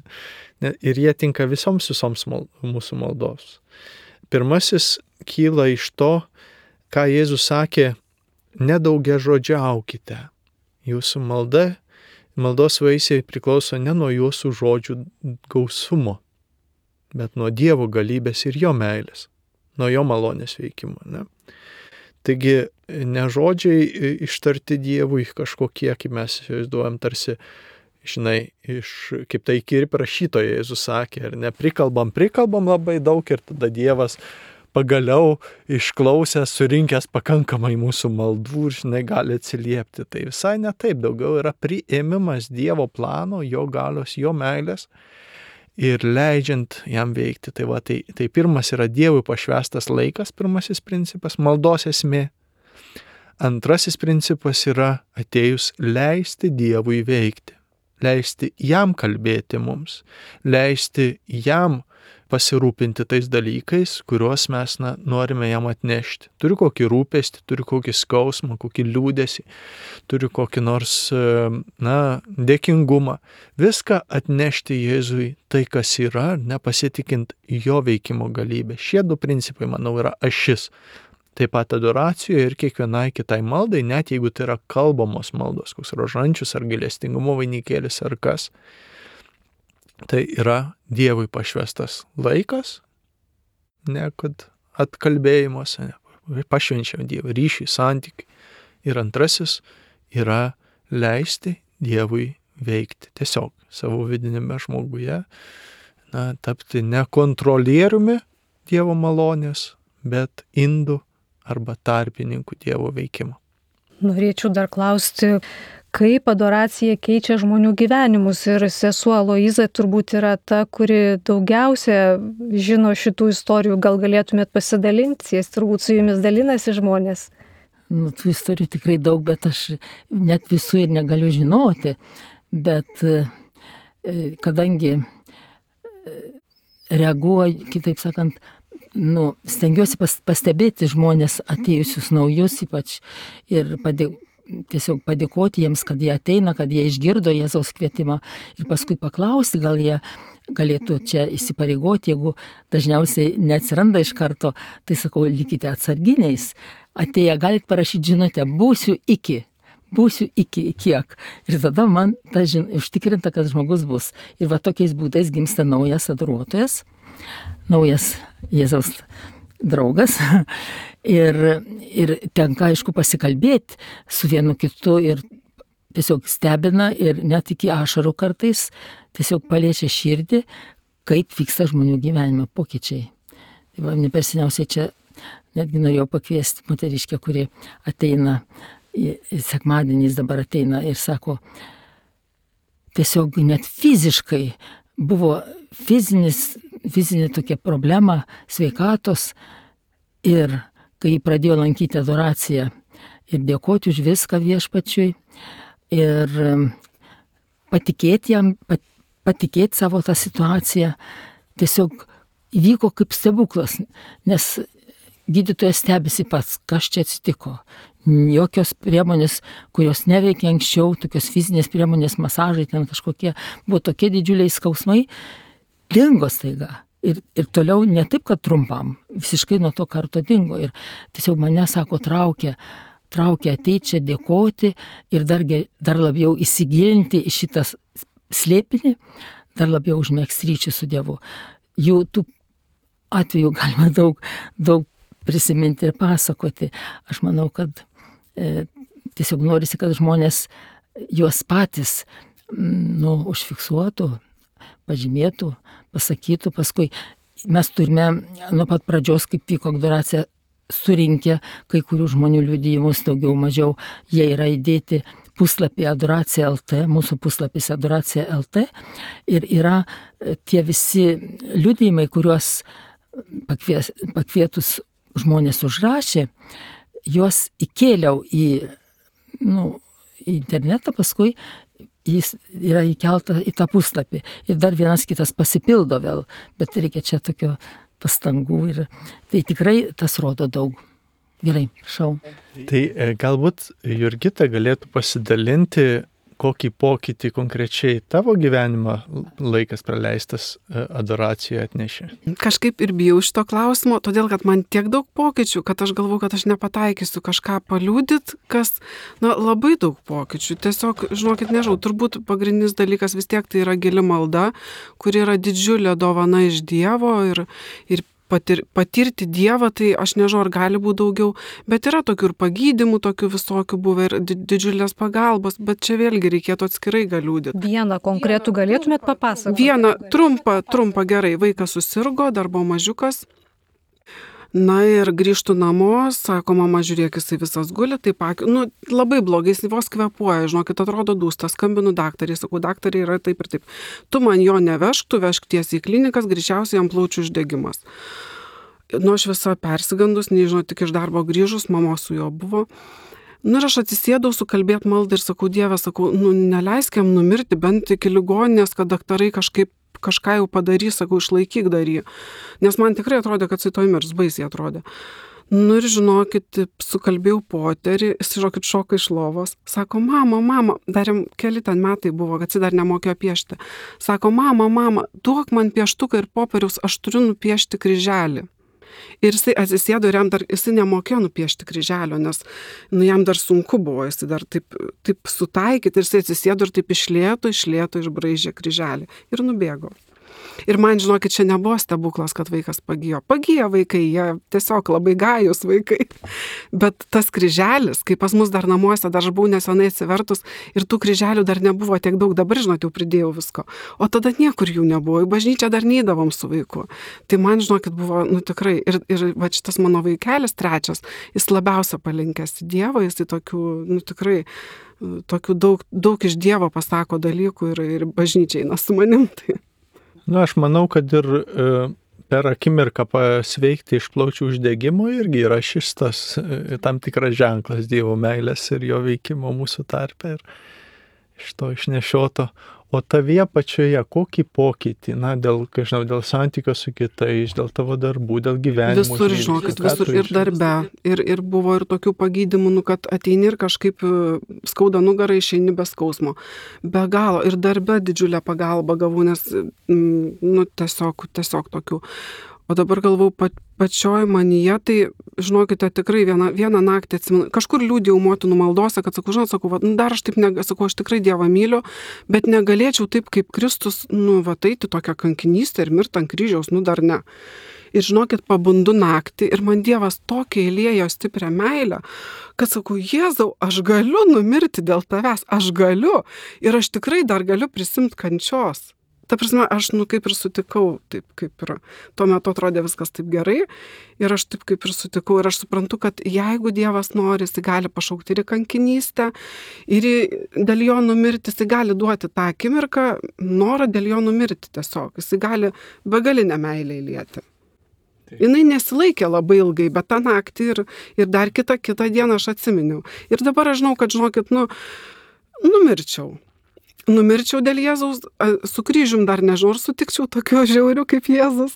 ir jie tinka visoms visoms mal, mūsų maldos. Pirmasis kyla iš to, ką Jėzus sakė, nedaugiažodžiaukite. Jūsų malda, maldos vaisiai priklauso ne nuo jūsų žodžių gausumo, bet nuo Dievo galybės ir jo meilės, nuo jo malonės veikimo. Ne? Taigi, ne žodžiai ištarti Dievui kažkokie, kaip mes įsivaizduojam, tarsi, žinai, iš, kaip tai iki ir prašytoje Jėzus sakė, ar ne, prikalbam, prikalbam labai daug ir tada Dievas pagaliau išklausęs, surinkęs pakankamai mūsų maldų ir, žinai, gali atsiliepti. Tai visai ne taip, daugiau yra priėmimas Dievo plano, jo galios, jo meilės ir leidžiant jam veikti. Tai, va, tai, tai pirmas yra Dievui pašvęstas laikas, pirmasis principas, maldos esmė. Antrasis principas yra atėjus leisti Dievui veikti, leisti jam kalbėti mums, leisti jam pasirūpinti tais dalykais, kuriuos mes na, norime jam atnešti. Turiu kokį rūpestį, turiu kokį skausmą, kokį liūdesį, turiu kokį nors na, dėkingumą. Viską atnešti Jėzui tai, kas yra, nepasitikint jo veikimo galybę. Šie du principai, manau, yra ašis. Taip pat adoracijoje ir kiekvienai kitai maldai, net jeigu tai yra kalbamos maldos, koks rožančius ar gailestingumo vainikėlis ar kas. Tai yra Dievui pašvestas laikas, ne kad atkalbėjimuose, ne, pašvenčiam Dievą, ryšį, santykiai. Ir antrasis yra leisti Dievui veikti tiesiog savo vidinėme žmoguje, na, tapti ne kontrolieriumi Dievo malonės, bet indu arba tarpininkų Dievo veikimo. Norėčiau dar klausti, kaip adoracija keičia žmonių gyvenimus ir sesuo Aloiza turbūt yra ta, kuri daugiausia žino šitų istorijų, gal galėtumėt pasidalinti, jis turbūt su jumis dalinasi žmonės. Nu, tų istorijų tikrai daug, bet aš net visų ir negaliu žinoti, bet kadangi reaguoju, kitaip sakant, nu, stengiuosi pas, pastebėti žmonės atėjusius naujus ypač ir padėkoti. Tiesiog padėkoti jiems, kad jie ateina, kad jie išgirdo Jėzaus kvietimą ir paskui paklausti, gal jie galėtų čia įsipareigoti, jeigu dažniausiai neatsiranda iš karto, tai sakau, likite atsarginiais. Atėję galit parašyti žinutę, būsiu iki, būsiu iki, kiek. Ir tada man ta žin, užtikrinta, kad žmogus bus. Ir va tokiais būdais gimsta naujas adoruotojas, naujas Jėzaus draugas. Ir, ir tenka, aišku, pasikalbėti su vienu kitu ir tiesiog stebina ir net iki ašarų kartais tiesiog paliečia širdį, kaip vyksta žmonių gyvenime pokyčiai. Tai va, ne per seniausiai čia netgi norėjau pakviesti moteriškę, kuri ateina, sekmadieniais dabar ateina ir sako, tiesiog net fiziškai buvo fizinis, fizinė tokia problema sveikatos ir kai pradėjo lankyti adoraciją ir dėkoti už viską viešpačiui ir patikėti jam, pat, patikėti savo tą situaciją, tiesiog įvyko kaip stebuklas, nes gydytojas stebisi pats, kas čia atsitiko. Jokios priemonės, kurios neveikia anksčiau, tokios fizinės priemonės, masažai, ten kažkokie, buvo tokie didžiuliai skausmai, dingo staiga. Ir, ir toliau ne taip, kad trumpam, visiškai nuo to karto dingo. Ir tiesiog mane, sako, traukia, traukia ateiti čia dėkoti ir dar, dar labiau įsigilinti į šitą slėpinį, dar labiau užmėgsti ryšį su Dievu. Jų tų atvejų galima daug, daug prisiminti ir pasakoti. Aš manau, kad e, tiesiog norisi, kad žmonės juos patys nu, užfiksuotų, pažymėtų, pasakytų, paskui mes turime nuo pat pradžios, kaip vyko adoracija, surinkę kai kurių žmonių liudijimus, daugiau mažiau, jie yra įdėti puslapį adoracija taškas el t, mūsų puslapis adoracija taškas el t ir yra tie visi liudijimai, kuriuos pakvies, pakvietus žmonės užrašė, juos įkėliau į, nu, į internetą, paskui jis yra įkelta į tą puslapį ir dar vienas kitas pasipildo vėl, bet reikia čia tokio pastangų ir tai tikrai tas rodo daug. Gerai, prašau. Tai galbūt Jurgita galėtų pasidalinti, kokį pokytį konkrečiai tavo gyvenimą laikas praleistas adoracijoje atnešė? Kažkaip ir bijau šito klausimo, todėl kad man tiek daug pokyčių, kad aš galvoju, kad aš nepataikysiu kažką paliudyt, kas, na, labai daug pokyčių. Tiesiog, žinokit, nežinau, turbūt pagrindinis dalykas vis tiek tai yra gili malda, kuri yra didžiulė dovana iš Dievo ir, ir Patir, patirti Dievą, tai aš nežinau, ar gali būti daugiau, bet yra tokių ir pagydymų, tokių visokių buvę ir didžiulės pagalbos, bet čia vėlgi reikėtų atskirai galiūdyti. Vieną konkretų galėtumėt papasakoti? Vieną trumpą, trumpą gerai, vaikas susirgo, dar buvo mažiukas. Na ir grįžtu namo, sako, mama, žiūrėk, jisai visas guli, taip, ak... nu, labai blogai, jis vos kvėpuoja, žinokit, atrodo dūsta, skambinu daktarį, sakau, daktarį yra taip ir taip. Tu man jo nevežk, tu vežk tiesiai į klinikas, greičiausiai jam plaučių uždegimas. Nu, aš visą persigandus, nežinau, tik iš darbo grįžus, mama su juo buvo. Nu, ir aš atsisėdau sukalbėt maldą ir sakau, Dieve, sakau, nu, neleisk jam numirti bent iki ligoninės, kad daktarai kažkaip kažką jau padarys, sakau, išlaikyk darį. Nes man tikrai atrodė, kad jis toj mirs, baisiai atrodė. Nu ir žinokit, sukalbėjau poterį, jis, žinokit, šoka iš lovos. Sako, mama, mama, dar jam keli ten metai buvo, kad jis dar nemokėjo piešti. Sako, mama, mama, duok man pieštuką ir popieriaus, aš turiu nupiešti kryželį. Ir jisai atsisėdo ir jam dar, jisai nemokėjo nupiešti kryželio, nes nu, jam dar sunku buvo, jisai dar taip, taip sutaikyti ir jisai atsisėdo ir taip išlėto, išlėto išbraižė kryželį ir nubėgo. Ir man, žinokit, čia nebuvo stebuklas, kad vaikas pagijo. Pagijo vaikai, jie tiesiog labai gajus vaikai. Bet tas kryželis, kai pas mus dar namuose, dar aš buvau nesenai atsivertus ir tų kryželių dar nebuvo tiek daug, dabar, žinot, jau pridėjau visko. O tada niekur jų nebuvo, į bažnyčią dar neįdavom su vaiku. Tai man, žinokit, buvo, nu tikrai, ir, ir va šitas mano vaikelis trečias, jis labiausia palinkęs į Dievą, jis į tokių, nu tikrai, tokių daug, daug iš Dievo pasako dalykų ir, ir bažnyčiai eina su manim. Tai. Na, aš manau, kad ir e, per akimirką pasveikti iš plaučių uždegimo irgi yra šis tas e, tam tikras ženklas Dievo meilės ir jo veikimo mūsų tarpe ir iš to išnešioto. O tavyje pačioje kokį pokytį, na, dėl, kažinau, dėl santykio su kitais, dėl tavo darbų, dėl gyvenimo. Visur, žinokit, visur ir darbe. Ir, ir buvo ir tokių pagydymų, nu, kad ateini ir kažkaip skauda nugarą, išeini be skausmo. Be galo. Ir darbe didžiulę pagalbą gavau, nes, nu, tiesiog, tiesiog tokių. O dabar galvau, pa, pačioj manyje, tai, žinokite, tikrai vieną, vieną naktį atsimenu, kažkur liūdėjau motinų maldose, kad sakau, žinot, sakau, va, nu, dar aš taip, ne, sakau, aš tikrai Dievą myliu, bet negalėčiau taip kaip Kristus, nu, va, eiti tokią kankinystę ir mirti ant kryžiaus, nu, dar ne. Ir žinokit, pabundu naktį ir man Dievas tokia įliejo stiprią meilę, kad sakau, Jėzau, aš galiu numirti dėl tavęs, aš galiu ir aš tikrai dar galiu prisimti kančios. Ta prasme, aš, nu, kaip ir sutikau, taip kaip ir, tuo metu atrodė viskas taip gerai ir aš taip kaip ir sutikau ir aš suprantu, kad jeigu Dievas nori, jis gali pašaukti ir į kankinystę, ir į, dėl jo numirti, jis gali duoti tą akimirką, norą dėl jo numirti tiesiog, jis gali begalinę meilę įlieti. Jinai nesilaikė labai ilgai, bet tą naktį ir, ir dar kitą, kitą dieną aš atsiminiau. Ir dabar aš žinau, kad, žinokit, nu, numirčiau. Numirčiau dėl Jėzaus, su kryžium dar nežinau, ar sutikčiau tokiu žiauriu kaip Jėzus,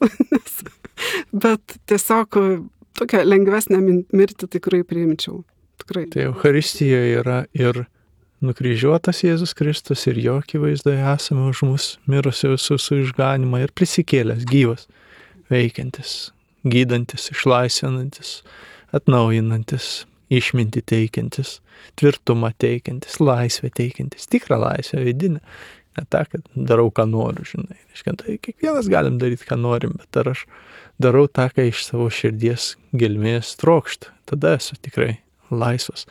bet tiesiog tokią lengvesnę mirtį tikrai priimčiau. Tikrai. Tai Eucharistijoje yra ir nukryžiuotas Jėzus Kristus ir jo akivaizdoje esame už mus mirusių visų su išganimą ir prisikėlęs, gyvas, veikiantis, gydantis, išlaisvinantis, atnaujinantis, išmintį teikiantis, tvirtumą teikiantis, laisvę teikiantis, tikrą laisvę vidinę. Ne tą, kad darau, ką noriu, žinai. Iškia, tai kiekvienas galim daryti, ką norim, bet ar aš darau tą, ką iš savo širdies gelmės trokšt, tada esu tikrai laisvas.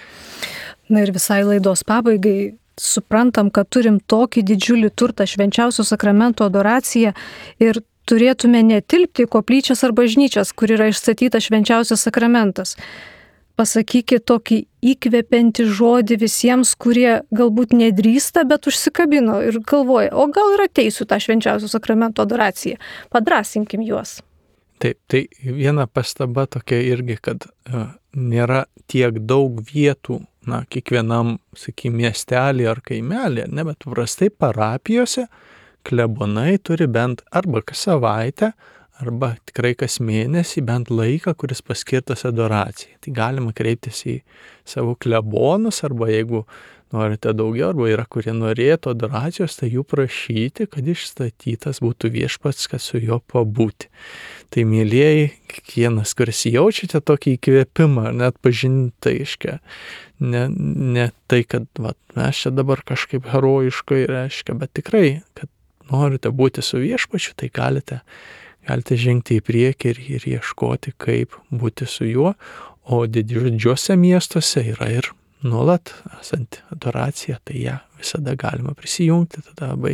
Na ir visai laidos pabaigai suprantam, kad turim tokį didžiulį turtą švenčiausio sakramento adoraciją ir turėtume netilpti į koplyčias ar bažnyčias, kur yra išstatytas švenčiausias sakramentas. Pasakykit tokį įkvepiantį žodį visiems, kurie galbūt nedrįsta, bet užsikabino ir galvoja, o gal ir ateisiu tą švenčiausio sakramento adoraciją. Padrasinkim juos. Taip, tai viena pastaba tokia irgi, kad uh, nėra tiek daug vietų, na, kiekvienam, sakykime, miestelį ar kaimelį, ne, bet paprastai parapijose klebonai turi bent arba kas savaitę, arba tikrai kas mėnesį bent laiką, kuris paskirtas adoracijai. Tai galima kreiptis į savo klebonus, arba jeigu norite daugiau, arba yra, kurie norėtų adoracijos, tai jų prašyti, kad išstatytas būtų viešpats, kad su juo pabūti. Tai, mielieji, kiekvienas, kuris jaučiate tokį įkvėpimą, net pažinti aiškia, ne, ne tai, kad va, mes čia dabar kažkaip herojiškai reiškia, bet tikrai, kad norite būti su viešpačiu, tai galite Galite žengti į priekį ir, ir ieškoti, kaip būti su juo, o didžiuose miestuose yra ir nuolat esanti adoracija, tai ją visada galima prisijungti, tada labai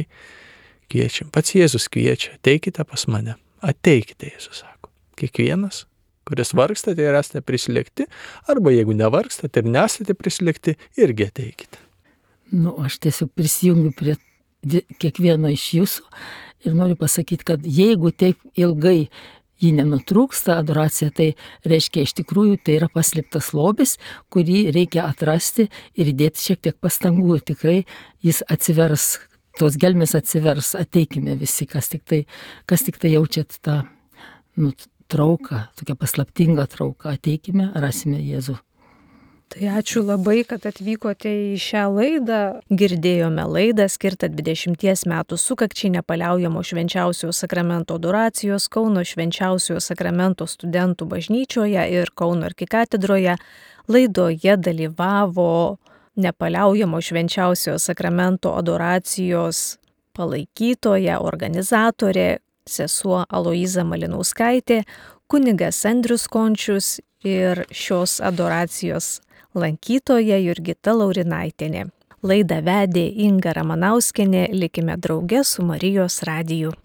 kviečiam. Pats Jėzus kviečia, ateikite pas mane, ateikite, Jėzus sako. Kiekvienas, kuris vargstate ir esate prislėgti, arba jeigu nevargstate ir nesate prislėgti, irgi ateikite. Nu, aš tiesiog prisijungiu prie kiekvieno iš jūsų ir noriu pasakyti, kad jeigu taip ilgai ji nenutrūksta, adoracija, tai reiškia iš tikrųjų tai yra paslėptas lobis, kurį reikia atrasti ir įdėti šiek tiek pastangų ir tikrai jis atsivers, tos gelmės atsivers, ateikime visi, kas tik tai, kas tik tai jaučiat tą nu, trauką, tokią paslaptingą trauką, ateikime, rasime Jėzų. Tai ačiū labai, kad atvykote į šią laidą. Girdėjome laidą skirtą dvidešimties metų sukakčiai nepaliaujamo švenčiausiojo sakramento adoracijos Kauno švenčiausiojo sakramento studentų bažnyčioje ir Kauno arkikatedroje. Laidoje dalyvavo nepaliaujamo švenčiausiojo sakramento adoracijos palaikytoja, organizatorė, sesuo Aloiza Malinauskaitė, kunigas Andrius Končius ir šios adoracijos lankytoja Jurgita Laurinaitienė. Laidą vedė Inga Ramanauskienė, likime drauge su Marijos radiju.